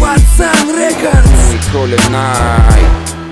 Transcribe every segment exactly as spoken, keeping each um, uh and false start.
Пацан Рекордс, Коля Най,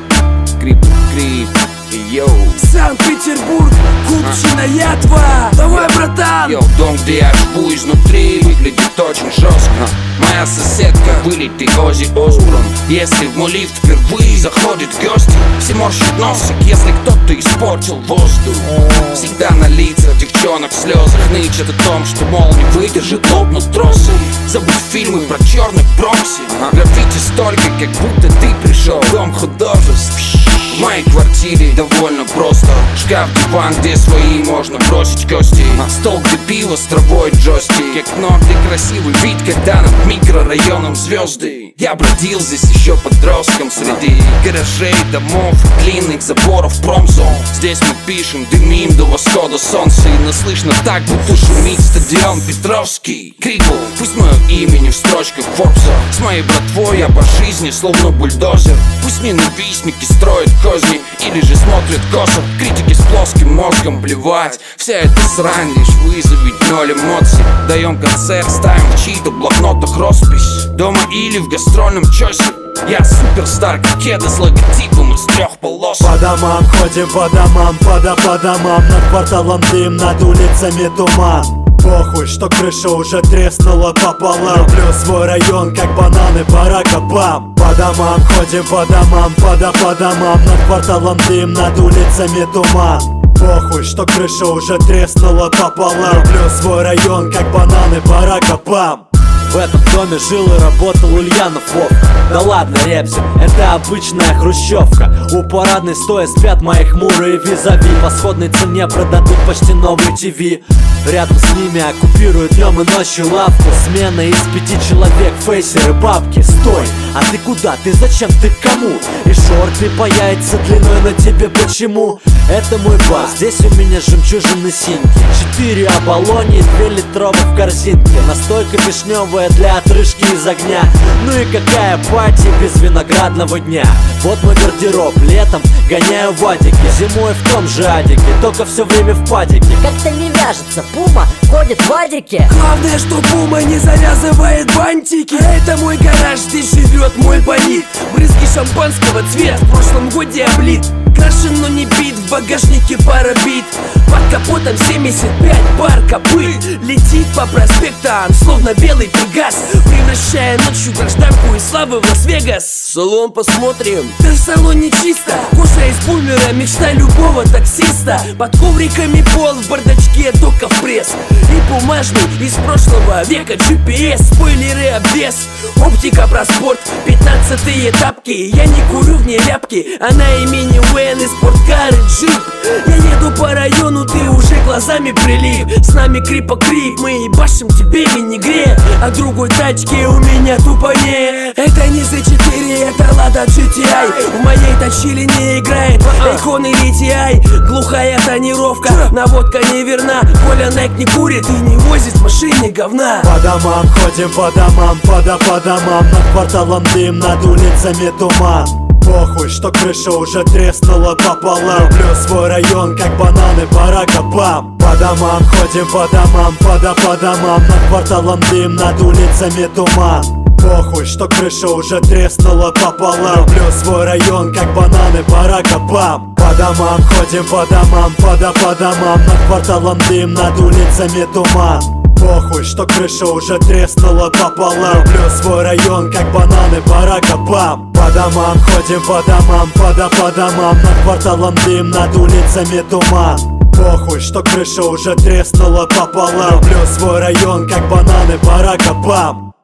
Крип, Крип, йоу. Санкт-Петербург, Купчина, Ятва. Давай, братан! Йоу, дом, где я живу изнутри, выглядит очень жестко. Моя соседка вылитый Оззи Осборн. Если в мой лифт впервые заходит гости, все морщат носик, если кто-то испортил воздух. Всегда на лицах девчонок в слезах нычат о том, что, мол, не выдержит, лопнут тросы. Забудь фильмы про черных Бронксе. Граффити столько, как будто ты пришел в дом художеств. В моей квартире довольно просто. Шкаф, диван, где свои можно бросить кости. Стол, где пиво с травой, джойстик. Окно, где красивый вид, когда над микрорайоном звезды. Я бродил здесь еще подростком среди гаражей, домов, длинных заборов промзон. Здесь мы пишем, дымим до восхода солнца. И нас слышно так, будто шумит стадион Петровский. Крикл, пусть мое имя не в строчках Форбса. С моей братвой я по жизни словно бульдозер. Пусть ненавистники строят козни или же смотрят косо. Критики с плоским мозгом, плевать. Вся эта срань лишь вызовет ноль эмоций. Даем концерт, ставим в чьих-то блокнотах роспись. Дома или в гастрольном чосе. Я суперстар, как кеды с логотипом из трех полос. По домам ходим, по домам, пода по домам. Над кварталом дым, над улицами туман. Похуй, что крыша уже треснула пополам. Люблю свой район, как бананы Барак Обам. По домам ходим, по домам, пода по домам. Над кварталом дым, над улицами туман. Похуй, что крыша уже треснула пополам. Люблю свой район, как бананы Барак Обам. В этом доме жил и работал Ульянов Вов. Да ладно, Репсин, это обычная хрущевка. У парадной стоя спят мои хмурые визави. По сходной цене продадут почти новый ТВ. Рядом с ними оккупируют днем и ночью лавку. Смена из пяти человек, фейсеры, бабки. Стой, а ты куда? Ты зачем? Ты кому? И шорты по яйца длиной на тебе почему? Это мой бар, здесь у меня жемчужины синьки. Четыре оболони, две литровых в корзинке. Настойка вишневая для отрыжки из огня. Ну и какая пати без виноградного дня? Вот мой гардероб, летом гоняю вадики, зимой в том же адике, только все время в падике. Как-то не вяжется, Пума ходит в адике. Главное, что Пума не завязывает бантики. А это мой гараж, здесь живет мой болид. Брызги шампанского цвет в прошлом годе облит. Крашен, но не бит, в багажнике пара бит. Под капотом семьдесят пять пар копыт. Летит по проспектам, словно белый пегас, превращая ночью гражданку из славы в Лас-Вегас. В салон посмотрим. Да в салоне чисто. Кожа из бумера, мечта любого таксиста. Под ковриками пол, в бардачке только в пресс. И бумажный из прошлого века джи пи эс. Спойлеры обвес, оптика про спорт, пятнадцатые тапки. Я не курю в ней ляпки, а на имени Уэн и спорткары джип. Я еду по району, ты уже глазами прилип. С нами крипа крип, мы ебашим тебе мини-гре. А другой тачки у меня тупо нет. Это не зет четыре, это Лада джи ти ай. В моей тачиле не играет Эйкон или ти ай. Глухая тонировка, наводка неверна. Коля Найк не курит и не возит в машине говна. По домам ходим, по домам, пода по домам. Над кварталом дым, над улицами туман. Похуй, что крыша уже треснула пополам. Люблю свой район, как бананы Барак Обам. По домам ходим, по домам, пода по домам. Над кварталом дым, над улицами туман. Похуй, что крыша уже треснула пополам. Люблю свой район, как бананы Барак Обам. По домам ходим, по домам, пода по домам. Над кварталом дым, над улицами туман. Похуй, что крыша уже треснула пополам. Люблю свой район, как бананы Барак Обам. По домам ходим, по домам, пода по домам. Над кварталом дым, над улицами туман. Похуй, что крыша уже треснула пополам. Люблю свой район, как бананы Барак Обам.